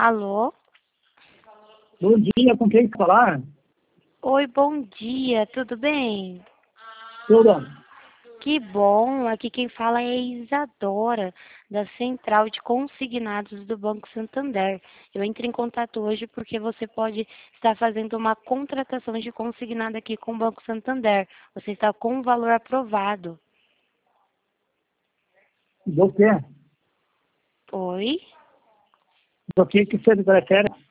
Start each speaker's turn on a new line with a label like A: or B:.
A: Alô?
B: Bom dia, com quem falar?
A: Oi, bom dia, tudo bem?
B: Tudo.
A: Que bom, aqui quem fala é a Isadora, da Central de Consignados do Banco Santander. Eu entrei em contato hoje porque você pode estar fazendo uma contratação de consignado aqui com o Banco Santander. Você está com um valor aprovado.
B: Do quê?
A: Oi?
B: Do que você se refere?